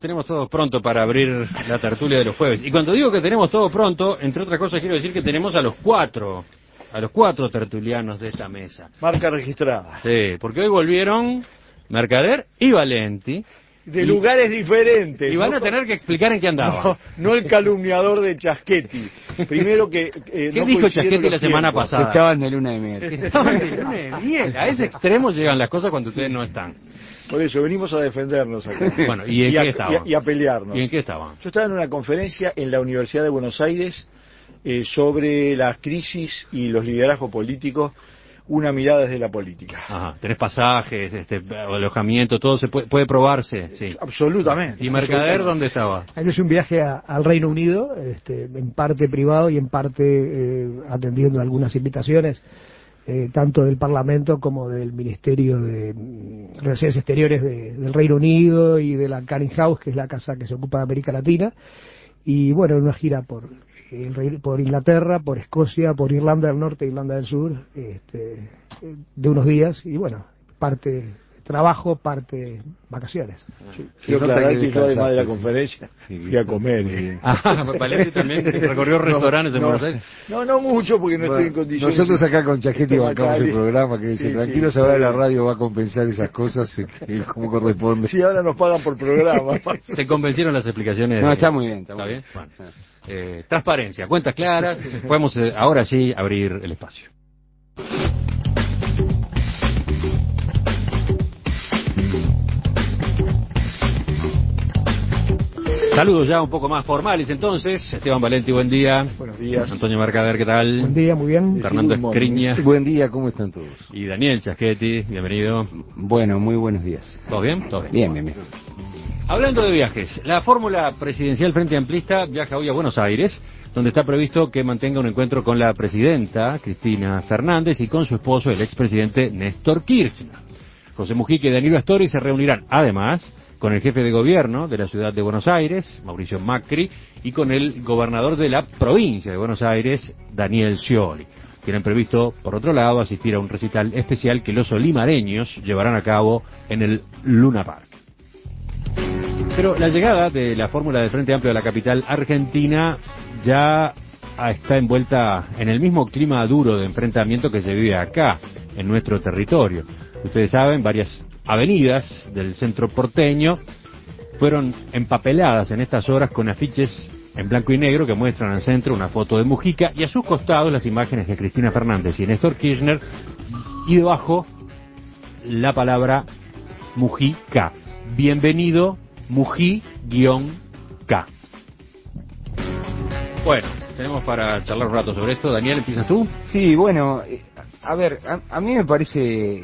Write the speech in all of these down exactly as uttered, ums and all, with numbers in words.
Tenemos todo pronto para abrir la tertulia de los jueves. Y cuando digo que tenemos todo pronto, entre otras cosas quiero decir que tenemos a los cuatro, a los cuatro tertulianos de esta mesa. Marca registrada. Sí, porque hoy volvieron Mercader y Valenti. De y, lugares diferentes. Y van ¿no? a tener que explicar en qué andaban. No, no el calumniador de Chaschetti. Primero que... Eh, ¿Qué no dijo Chaschetti la semana tiempos. pasada? Estaban de luna de miel. Estaban de luna de miel. A ese extremo llegan las cosas cuando ustedes no están. Por eso, venimos a defendernos acá. Bueno, ¿y en y qué a, estaban? Y a, y a pelearnos. ¿Y en qué estaban? Yo estaba en una conferencia en la Universidad de Buenos Aires eh, sobre la crisis y los liderazgos políticos, una mirada desde la política. Ajá, tenés pasajes, este, alojamiento, todo se puede, puede probarse, sí. Absolutamente. ¿Y Mercader dónde estaba? Es un viaje a, al Reino Unido, este, en parte privado y en parte eh, atendiendo algunas invitaciones, eh, tanto del Parlamento como del Ministerio de mm, Relaciones Exteriores de, del Reino Unido y de la Canning House, que es la casa que se ocupa de América Latina. Y bueno, una gira por eh, por Inglaterra, por Escocia, por Irlanda del Norte, Irlanda del Sur, este, de unos días, y bueno, parte trabajo, parte vacaciones. Sí, sí, claro, que yo además de la conferencia fui a comer. Eh. Ah, Valenti también recorrió restaurantes no, en no, Buenos Aires. No, no mucho porque no bueno, estoy en condiciones. Nosotros acá con Chaschetti bancamos el programa que dice, sí, tranquilos, sí, ahora sí. la radio va a compensar esas cosas eh, como corresponde. Sí, ahora nos pagan por programa. ¿Te convencieron las explicaciones? No, de... está muy bien. Está, ¿Está muy bien? bien. Bueno. Eh, transparencia, cuentas claras. Podemos eh, ahora sí abrir el espacio. Saludos ya un poco más formales entonces. Esteban Valenti, buen día. Buenos días. Antonio Mercader, ¿qué tal? Buen día, muy bien. Fernando Escriña. Buen día, ¿cómo están todos? Y Daniel Chaschetti, bienvenido. Bueno, muy buenos días. ¿Todo bien? ¿Todo bien? Bien, bien, bien. Hablando de viajes, la fórmula presidencial Frente Amplista viaja hoy a Buenos Aires, donde está previsto que mantenga un encuentro con la presidenta, Cristina Fernández, y con su esposo, el expresidente Néstor Kirchner. José Mujica y Danilo Astori se reunirán, además, con el jefe de gobierno de la ciudad de Buenos Aires, Mauricio Macri, y con el gobernador de la provincia de Buenos Aires, Daniel Scioli. Tienen previsto, por otro lado, asistir a un recital especial que los olimareños llevarán a cabo en el Luna Park. Pero la llegada de la fórmula del Frente Amplio a la capital argentina ya está envuelta en el mismo clima duro de enfrentamiento que se vive acá, en nuestro territorio. Ustedes saben, varias avenidas del centro porteño fueron empapeladas en estas horas con afiches en blanco y negro que muestran al centro una foto de Mujica y a sus costados las imágenes de Cristina Fernández y Néstor Kirchner, y debajo la palabra Mujica. Bienvenido Muji-K. Bueno, tenemos para charlar un rato sobre esto. Daniel, ¿empiezas tú? Sí, bueno, eh, a ver, a, a mí me parece...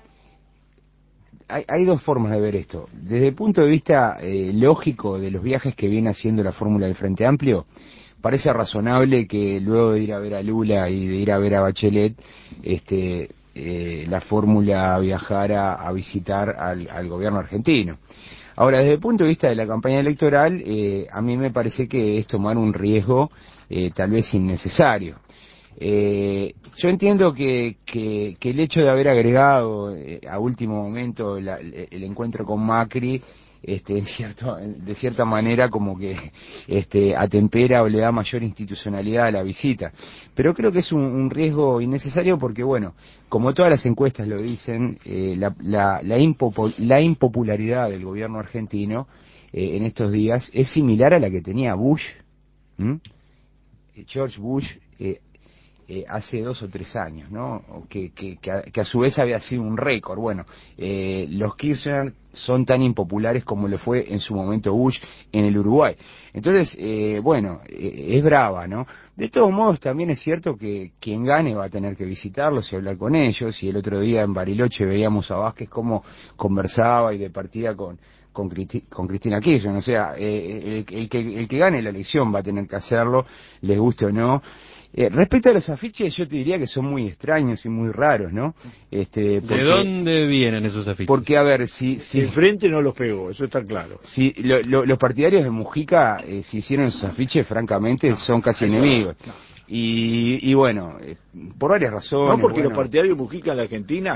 Hay, hay dos formas de ver esto. Desde el punto de vista eh, lógico de los viajes que viene haciendo la fórmula del Frente Amplio, parece razonable que luego de ir a ver a Lula y de ir a ver a Bachelet, este, eh, la fórmula viajara a visitar al, al gobierno argentino. Ahora, desde el punto de vista de la campaña electoral, eh, a mí me parece que es tomar un riesgo eh, tal vez innecesario. Eh, yo entiendo que, que, que el hecho de haber agregado eh, a último momento la, el encuentro con Macri, este, en cierto, de cierta manera como que este, atempera o le da mayor institucionalidad a la visita. Pero creo que es un, un riesgo innecesario porque, bueno, como todas las encuestas lo dicen, eh, la, la, la, impopu la impopularidad del gobierno argentino eh, en estos días es similar a la que tenía Bush, ¿Mm? George Bush, eh, Eh, hace dos o tres años, ¿no? Que, que, que, a, que a su vez había sido un récord. Bueno, eh, los Kirchner son tan impopulares como lo fue en su momento Bush en el Uruguay. Entonces, eh, bueno, eh, es brava, ¿no? De todos modos, también es cierto que quien gane va a tener que visitarlos y hablar con ellos, y el otro día en Bariloche veíamos a Vázquez cómo conversaba y departía con con, Cristi con Cristina Kirchner. O sea, eh, el, el, que, el que gane la elección va a tener que hacerlo, les guste o no. Eh, respecto a los afiches, yo te diría que son muy extraños y muy raros, ¿no? Este, porque, ¿De dónde vienen esos afiches? Porque, a ver, si... si el Frente no los pegó, eso está claro. Si lo, lo, los partidarios de Mujica, eh, si hicieron esos afiches, francamente, no, son casi no, enemigos. No. Y, y bueno, eh, por varias razones... No, porque bueno, los partidarios de Mujica en la Argentina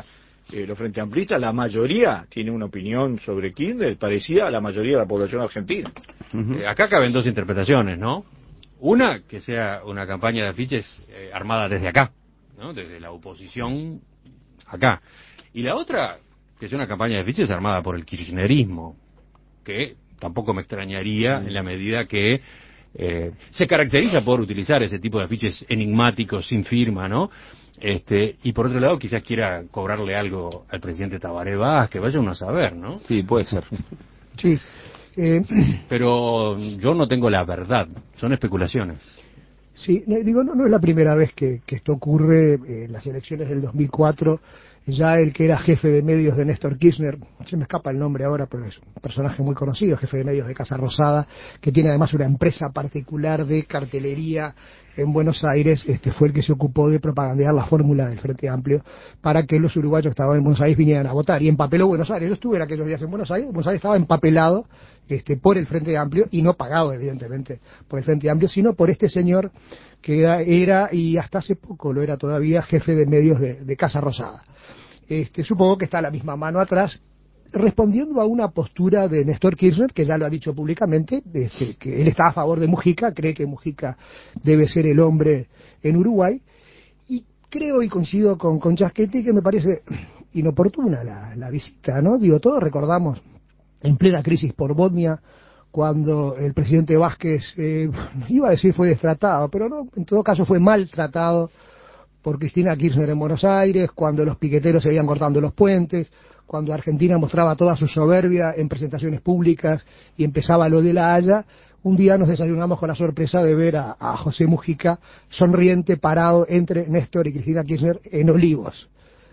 eh, los frente amplistas, la mayoría tiene una opinión sobre Kirchner parecida a la mayoría de la población argentina. Uh-huh. Eh, acá caben dos interpretaciones, ¿no? Una, que sea una campaña de afiches eh, armada desde acá, ¿no? Desde la oposición acá. Y la otra, que sea una campaña de afiches armada por el kirchnerismo, que tampoco me extrañaría en la medida que eh, se caracteriza por utilizar ese tipo de afiches enigmáticos, sin firma, ¿no? Este, y por otro lado, quizás quiera cobrarle algo al presidente Tabaré Vázquez, vaya uno a saber, ¿no? Sí, puede ser. Sí. Eh, Pero yo no tengo la verdad, son especulaciones. Sí, no, digo, no, no es la primera vez que, que esto ocurre. En eh, las elecciones del dos mil cuatro, ya el que era jefe de medios de Néstor Kirchner, se me escapa el nombre ahora, pero es un personaje muy conocido, jefe de medios de Casa Rosada, que tiene además una empresa particular de cartelería en Buenos Aires, este fue el que se ocupó de propagandear la fórmula del Frente Amplio para que los uruguayos que estaban en Buenos Aires vinieran a votar, y empapeló Buenos Aires. Yo estuve en aquellos días en Buenos Aires, Buenos Aires estaba empapelado este, por el Frente Amplio, y no pagado evidentemente por el Frente Amplio, sino por este señor que era, era y hasta hace poco lo era todavía, jefe de medios de, de Casa Rosada. Este, supongo que está la misma mano atrás, respondiendo a una postura de Néstor Kirchner, que ya lo ha dicho públicamente, este, que él está a favor de Mujica, cree que Mujica debe ser el hombre en Uruguay, y creo y coincido con, con Chasquetti que me parece inoportuna la, la visita, ¿no? Digo, todos recordamos en plena crisis por Bosnia, cuando el presidente Vázquez, eh, iba a decir fue destratado, pero no, en todo caso fue maltratado por Cristina Kirchner en Buenos Aires, cuando los piqueteros seguían cortando los puentes, cuando Argentina mostraba toda su soberbia en presentaciones públicas y empezaba lo de La Haya. Un día nos desayunamos con la sorpresa de ver a, a José Mujica sonriente, parado entre Néstor y Cristina Kirchner en Olivos.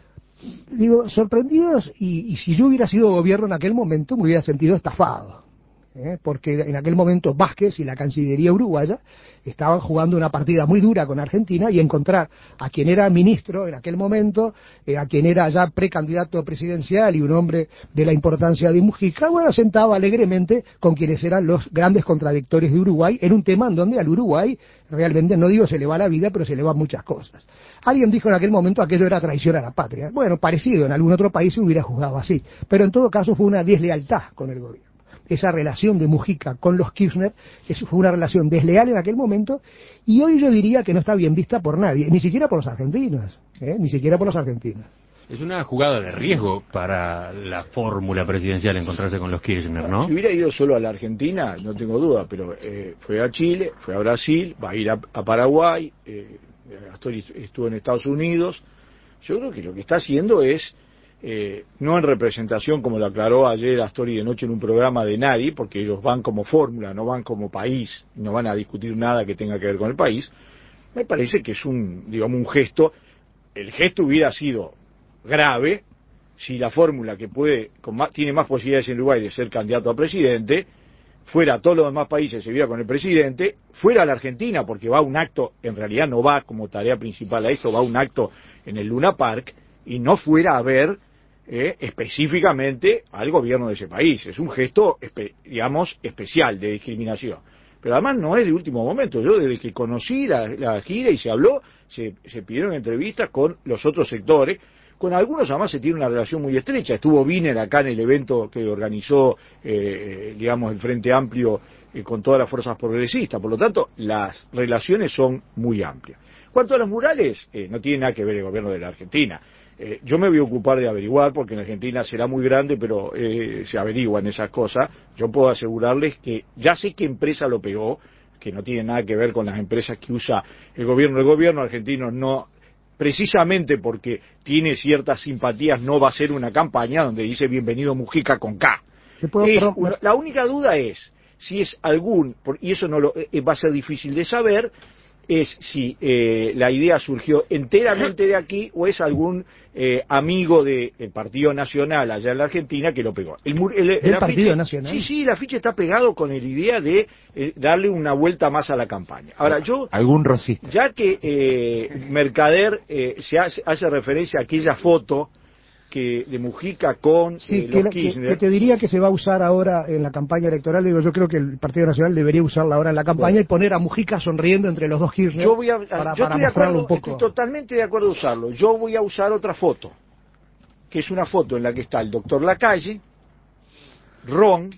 Digo, sorprendidos, y, y si yo hubiera sido gobierno en aquel momento me hubiera sentido estafado. ¿Eh? Porque en aquel momento Vázquez y la Cancillería uruguaya estaban jugando una partida muy dura con Argentina, y encontrar a quien era ministro en aquel momento, eh, a quien era ya precandidato presidencial y un hombre de la importancia de Mujica, bueno, sentaba alegremente con quienes eran los grandes contradictores de Uruguay en un tema en donde al Uruguay realmente, no digo se le va la vida, pero se le van muchas cosas. Alguien dijo en aquel momento aquello era traición a la patria. Bueno, parecido, en algún otro país se hubiera juzgado así, pero en todo caso fue una deslealtad con el gobierno. Esa relación de Mujica con los Kirchner, eso fue una relación desleal en aquel momento, y hoy yo diría que no está bien vista por nadie, ni siquiera por los argentinos, ¿eh? ni siquiera por los argentinos. Es una jugada de riesgo para la fórmula presidencial encontrarse con los Kirchner, ¿no? Si hubiera ido solo a la Argentina, no tengo duda, pero eh, fue a Chile, fue a Brasil, va a ir a, a Paraguay, eh, Astori estuvo en Estados Unidos. Yo creo que lo que está haciendo es, Eh, no en representación, como lo aclaró ayer Astori de noche en un programa, de nadie, porque ellos van como fórmula, no van como país, no van a discutir nada que tenga que ver con el país. Me parece que es un, digamos, un gesto. El gesto hubiera sido grave si la fórmula, que puede, con más, tiene más posibilidades en Uruguay de ser candidato a presidente, fuera a todos los demás países, se viera con el presidente, fuera a la Argentina, porque va a un acto, en realidad no va como tarea principal a esto, va a un acto en el Luna Park, y no fuera a ver Eh, específicamente al gobierno de ese país. Es un gesto, espe digamos, especial de discriminación. Pero además no es de último momento. Yo desde que conocí la, la gira y se habló, se, se pidieron entrevistas con los otros sectores, con algunos además se tiene una relación muy estrecha. Estuvo Wiener acá en el evento que organizó, eh, digamos, el Frente Amplio eh, con todas las fuerzas progresistas. Por lo tanto, las relaciones son muy amplias. Cuanto a los murales, eh, no tiene nada que ver el gobierno de la Argentina. Eh, yo me voy a ocupar de averiguar, porque en Argentina será muy grande, pero eh, se averiguan esas cosas. Yo puedo asegurarles que ya sé qué empresa lo pegó, que no tiene nada que ver con las empresas que usa el gobierno. El gobierno argentino no, precisamente porque tiene ciertas simpatías, no va a hacer una campaña donde dice bienvenido Mujica con K. ¿Puedo, Es, perdón, una, la única duda es si es algún, y eso no lo, eh, va a ser difícil de saber, es si eh, la idea surgió enteramente de aquí o es algún eh, amigo del de Partido Nacional allá en la Argentina que lo pegó. El, el, el, ¿El el Partido afiche, Nacional? Sí, sí, el afiche está pegado con la idea de eh, darle una vuelta más a la campaña. Ahora, yo... Algún rosista. Ya que eh, Mercader eh, se hace, hace referencia a aquella foto que de Mujica con sí, eh, que, los que, Kirchner. que te diría que se va a usar ahora en la campaña electoral. Digo, yo creo que el Partido Nacional debería usarla ahora en la campaña, bueno, y poner a Mujica sonriendo entre los dos Kirchner. Yo voy a, para, yo para estoy, de acuerdo, un poco. estoy totalmente de acuerdo a usarlo. Yo voy a usar otra foto. que es una foto en la que está el doctor Lacalle, Ron,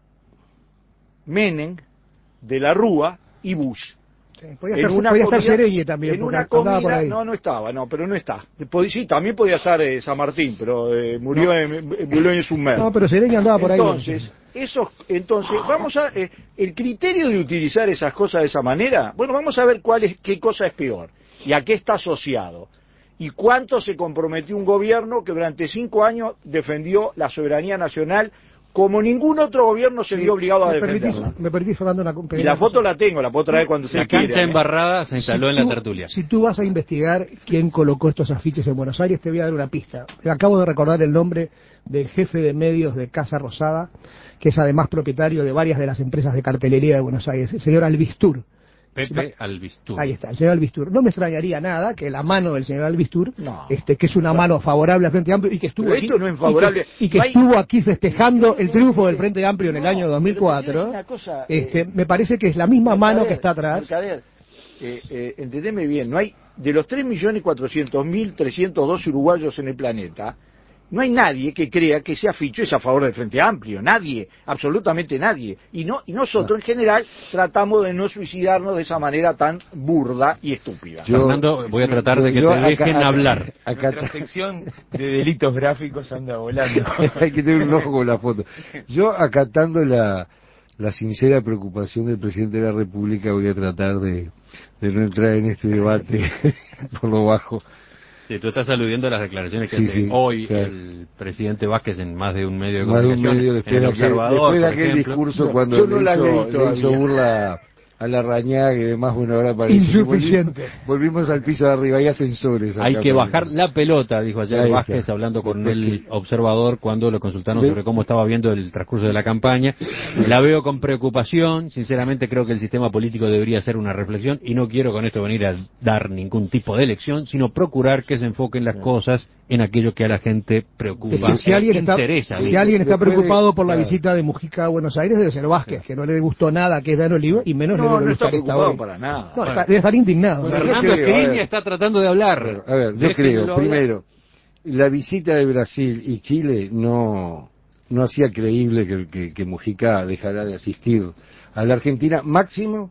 Menem, De la Rúa y Bush. Sí, podía estar, podía estar Sereni también, en una comida, por ahí. No, no estaba, no, pero no está. Sí, también podía estar eh, San Martín, pero eh, murió, no. en, murió en Sumer. No, pero Sereni andaba por entonces, ahí. Esos, entonces, vamos a, eh, el criterio de utilizar esas cosas de esa manera, bueno, vamos a ver cuál es, qué cosa es peor y a qué está asociado. Y cuánto se comprometió un gobierno que durante cinco años defendió la soberanía nacional como ningún otro gobierno se vio obligado a defenderla. Me permitís, Fernando, una Y la foto la tengo, la puedo traer cuando se La quiera. cancha embarrada se instaló si en la tú, tertulia. Si tú vas a investigar quién colocó estos afiches en Buenos Aires, te voy a dar una pista. Acabo de recordar el nombre del jefe de medios de Casa Rosada, que es además propietario de varias de las empresas de cartelería de Buenos Aires, el señor Albistur. Pepe Albistur. Ahí está, el señor Albistur. No me extrañaría nada que la mano del señor Albistur, no. este, que es una mano favorable al Frente Amplio y que estuvo pero aquí, esto no es favorable. y que, y que no hay... estuvo aquí festejando el triunfo del Frente Amplio en el no, año dos mil cuatro. Cosa, este, eh, me parece que es la misma Mercader, mano que está atrás. Mercader, eh, eh, entendeme bien, no hay de los tres millones cuatrocientos mil trescientos dos uruguayos en el planeta. No hay nadie que crea que ese afiche es a favor del Frente Amplio, nadie, absolutamente nadie. Y no y nosotros en general tratamos de no suicidarnos de esa manera tan burda y estúpida. Yo, Fernando, voy a tratar de que te acá, dejen acá, hablar. Acá la sección de delitos gráficos anda volando. Hay que tener un ojo con la foto. Yo, acatando la, la sincera preocupación del presidente de la República, voy a tratar de, de no entrar en este debate por lo bajo. Sí, tú estás aludiendo a las declaraciones que sí, hace sí, hoy claro. el presidente Vázquez en más de un medio de más comunicación. De un medio después, en el de aquel, Observador, después de aquel ejemplo. discurso no, cuando yo no le, la hizo, leí le hizo burla a la Rañaga y demás, bueno, ahora parece insuficiente. Volvimos, volvimos al piso de arriba, hay ascensores. Hay que bajar mí. la pelota, dijo ayer Ahí Vázquez está. hablando con Porque... el Observador cuando lo consultaron ¿De? sobre cómo estaba viendo el transcurso de la campaña. La veo con preocupación, sinceramente creo que el sistema político debería hacer una reflexión y no quiero con esto venir a dar ningún tipo de elección, sino procurar que se enfoquen las cosas en aquello que a la gente preocupa, si alguien está, interesa. Si alguien está Después preocupado de, por la claro. visita de Mujica a Buenos Aires debe ser Vázquez, que no le gustó nada que es Dan Olivo y menos no, le debe no gustar está esta preocupado hoy. para nada. No, está, debe estar indignado. Bueno, ¿no? Fernando creo, Escriña está tratando de hablar. Bueno, a ver, yo Déjenlo creo, hablar. primero, la visita de Brasil y Chile no no hacía creíble que, que, que Mujica dejara de asistir a la Argentina, máximo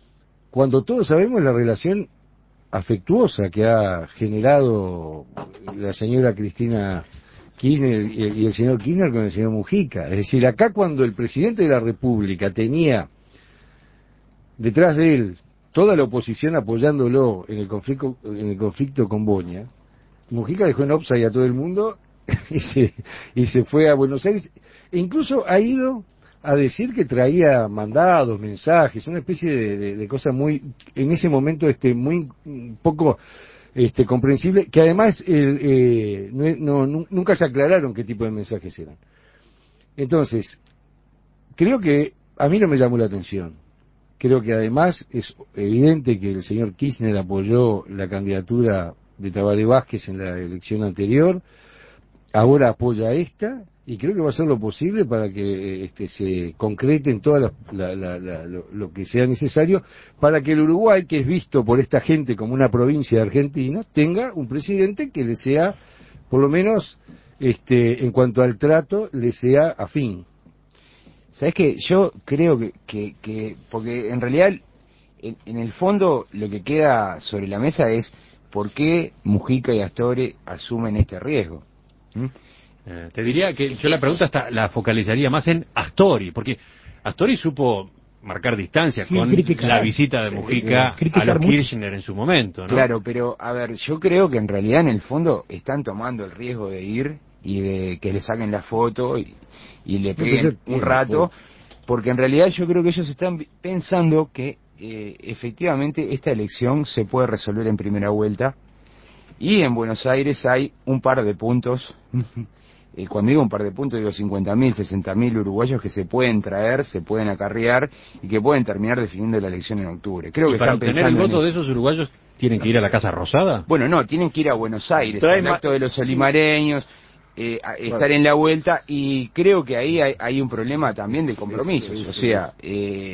cuando todos sabemos la relación afectuosa que ha generado la señora Cristina Kirchner y el señor Kirchner con el señor Mujica. Es decir, acá cuando el presidente de la República tenía detrás de él toda la oposición apoyándolo en el conflicto, en el conflicto con Boña, Mujica dejó en offside a todo el mundo y se, y se fue a Buenos Aires, e incluso ha ido a decir que traía mandados, mensajes, una especie de, de, de cosa muy, en ese momento, este, muy poco este, comprensible, que además eh, eh, no, no, nunca se aclararon qué tipo de mensajes eran. Entonces, creo que a mí no me llamó la atención. Creo que además es evidente que el señor Kirchner apoyó la candidatura de Tabaré Vázquez en la elección anterior, ahora apoya esta, y creo que va a hacer lo posible para que este, se concrete en todo la, la, la, lo, lo que sea necesario para que el Uruguay, que es visto por esta gente como una provincia de Argentina, tenga un presidente que le sea, por lo menos, este, en cuanto al trato, le sea afín. ¿Sabes qué? Yo creo que, que, que porque en realidad, en, en el fondo, lo que queda sobre la mesa es por qué Mujica y Astorre asumen este riesgo. ¿Mm? Eh, te diría que yo la pregunta hasta la focalizaría más en Astori, porque Astori supo marcar distancia con criticar. la visita de Mujica Eh, a los mucho. Kirchner en su momento, ¿no? Claro, pero a ver, yo creo que en realidad en el fondo están tomando el riesgo de ir y de que le saquen la foto y, y le peguen un rato, porque en realidad yo creo que ellos están pensando que eh, efectivamente esta elección se puede resolver en primera vuelta y en Buenos Aires hay un par de puntos. Eh, cuando digo un par de puntos, digo cincuenta mil, sesenta mil uruguayos que se pueden traer, se pueden acarrear y que pueden terminar definiendo la elección en octubre. Creo ¿Y que para están obtener el pensando en voto de eso. esos uruguayos tienen que ir a la Casa Rosada? Bueno, no, tienen que ir a Buenos Aires, Trae al ma- acto de los sí. olimareños, eh, a- estar Bueno. en la vuelta, y creo que ahí hay, hay un problema también de Es- compromisos. es- es- o sea, eh,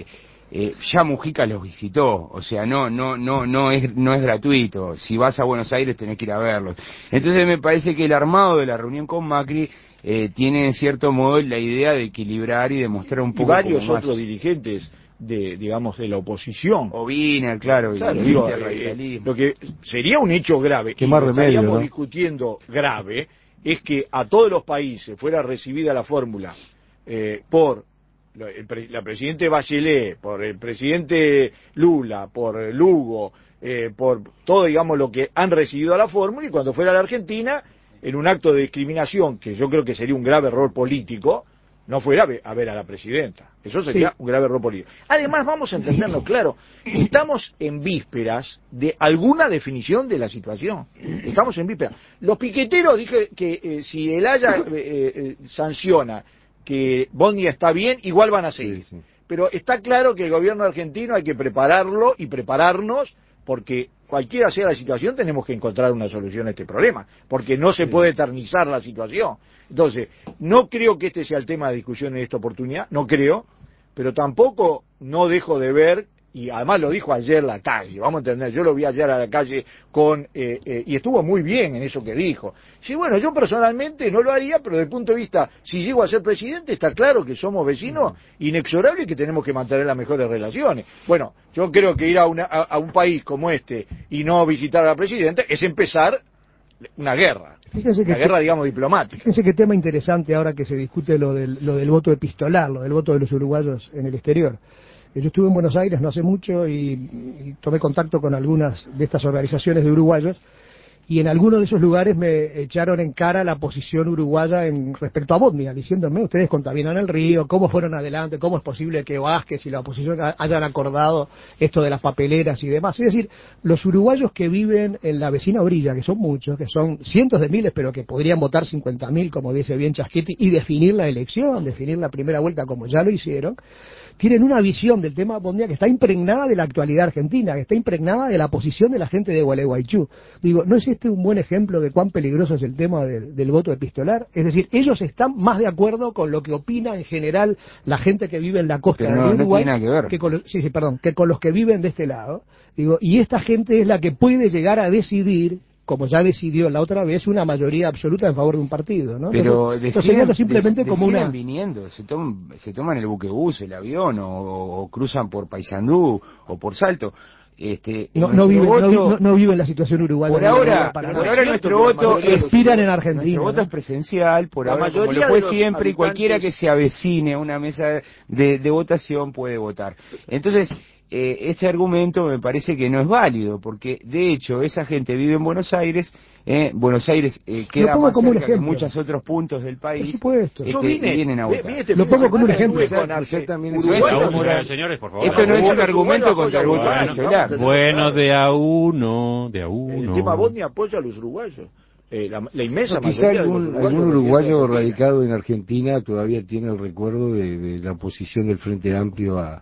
Eh, ya Mujica los visitó, o sea, no no no no es no es gratuito. Si vas a Buenos Aires tenés que ir a verlos. Entonces me parece que el armado de la reunión con Macri eh, tiene en cierto modo la idea de equilibrar y demostrar un poco y varios como más. otros dirigentes de, digamos, de la oposición. O Wiener, claro, claro, y digo, el eh, radicalismo. lo que sería un hecho grave, que y más lo remedio, estaríamos ¿no? discutiendo grave, es que a todos los países fuera recibida la fórmula eh, por el, la presidente Bachelet, por el presidente Lula, por Lugo, eh, por todo, digamos, lo que han recibido a la fórmula, y cuando fuera a la Argentina, en un acto de discriminación, que yo creo que sería un grave error político, no fuera a ver a, ver a la presidenta. Eso sería sí. un grave error político. Además, vamos a entenderlo claro, estamos en vísperas de alguna definición de la situación. Estamos en vísperas. Los piqueteros, dije que eh, si el Haya eh, eh, sanciona que Bosnia está bien, igual van a seguir. Sí, sí. Pero está claro que el gobierno argentino hay que prepararlo y prepararnos, porque cualquiera sea la situación tenemos que encontrar una solución a este problema, porque no se sí. puede eternizar la situación. Entonces, no creo que este sea el tema de discusión en esta oportunidad, no creo, pero tampoco no dejo de ver, y además lo dijo ayer la calle, vamos a entender, yo lo vi ayer a la calle con, eh, eh, y estuvo muy bien en eso que dijo. Sí, bueno, yo personalmente no lo haría, pero desde el punto de vista, si llego a ser presidente, está claro que somos vecinos inexorables y que tenemos que mantener las mejores relaciones. Bueno, yo creo que ir a, una, a, a un país como este y no visitar a la presidenta es empezar una guerra, fíjense una que guerra, te, digamos, diplomática. Fíjense qué tema interesante ahora que se discute lo del, lo del voto epistolar, lo del voto de los uruguayos en el exterior. Yo estuve en Buenos Aires no hace mucho y, y tomé contacto con algunas de estas organizaciones de uruguayos, y en algunos de esos lugares me echaron en cara la posición uruguaya en respecto a Bosnia, diciéndome, ustedes contaminan el río, cómo fueron adelante, cómo es posible que Vázquez y la oposición hayan acordado esto de las papeleras y demás. Es decir, los uruguayos que viven en la vecina orilla, que son muchos, que son cientos de miles, pero que podrían votar cincuenta mil, como dice bien Chasquetti, y definir la elección, definir la primera vuelta como ya lo hicieron, tienen una visión del tema Bosnia que está impregnada de la actualidad argentina, que está impregnada de la posición de la gente de Gualeguaychú. Digo, ¿no es este un buen ejemplo de cuán peligroso es el tema del, del voto epistolar? Es decir, ellos están más de acuerdo con lo que opina en general la gente que vive en la costa Pero no, de Uruguay, no tiene nada que ver. que con los, sí, sí, perdón, que con los que viven de este lado. Digo, y esta gente es la que puede llegar a decidir, como ya decidió la otra vez, una mayoría absoluta en favor de un partido, ¿no? Pero Entonces, deciden, simplemente des, como una viniendo, se, tom, se toman el buquebús, el avión, o, o cruzan por Paysandú o por Salto. Este, no, no, viven, voto, no, no, no viven la situación uruguaya. Por ahora, para por ahora nuestro voto respiran en Argentina. Nuestro voto ¿no? es presencial, por la ahora como lo fue siempre, y cualquiera que se avecine a una mesa de, de votación puede votar. Entonces, eh, ese argumento me parece que no es válido, porque de hecho esa gente vive en Buenos Aires, eh, Buenos Aires eh, queda más cerca que muchos otros puntos del país. Por supuesto. Este, Yo vine, y vienen a votar. Vine este lo pongo como un ejemplo. Exactamente. Señores, por favor. Esto no es un argumento contra el voto epistolar. Bueno, de a uno, de a uno. El tema Bosnia apoya a los uruguayos. Eh, la, la inmensa no, quizá algún, algún uruguayo radicado en Argentina todavía tiene el recuerdo de, de la oposición del Frente Amplio a,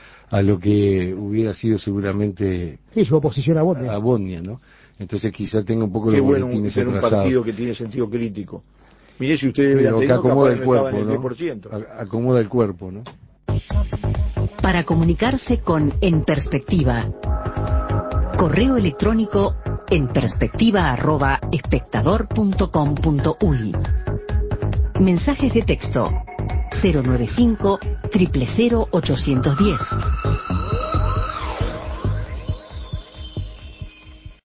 a lo que hubiera sido seguramente sí, su oposición a Bosnia. a Bosnia, ¿no? Entonces quizá tenga un poco Qué los bueno boletines tener un partido que tiene sentido crítico. Mire, si ustedes hubieran tenido, acomoda el cuerpo, el ¿no? diez por ciento. Acomoda el cuerpo, ¿no? Para comunicarse con En Perspectiva, correo electrónico en perspectiva arroba espectador punto com punto uy. Mensajes de texto cero nueve cinco, cero cero cero, ocho uno cero.